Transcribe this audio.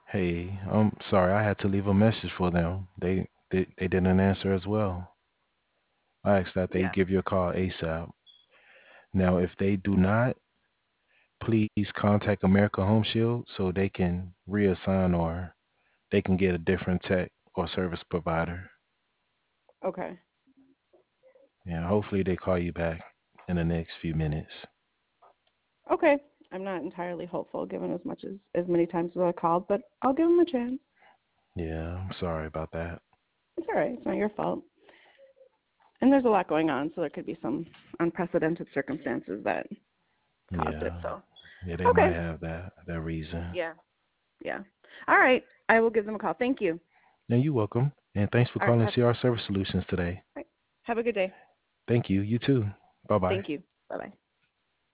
Hey, I'm sorry, I had to leave a message for them. They didn't answer as well. I asked that they Yeah. give you a call ASAP. Now, if they do not, please contact America Home Shield so they can reassign or they can get a different tech or service provider. Okay. Yeah, hopefully they call you back in the next few minutes. Okay. I'm not entirely hopeful given as many times as I called, but I'll give them a chance. Yeah, I'm sorry about that. It's all right. It's not your fault. And there's a lot going on, so there could be some unprecedented circumstances that caused it. Yeah, So, yeah, they might okay. have that reason. Yeah. Yeah. All right. I will give them a call. Thank you. Now you're welcome, and thanks for All right. calling CR Service Solutions today. All right. Have a good day. Thank you. You too. Bye bye. Thank you. Bye bye.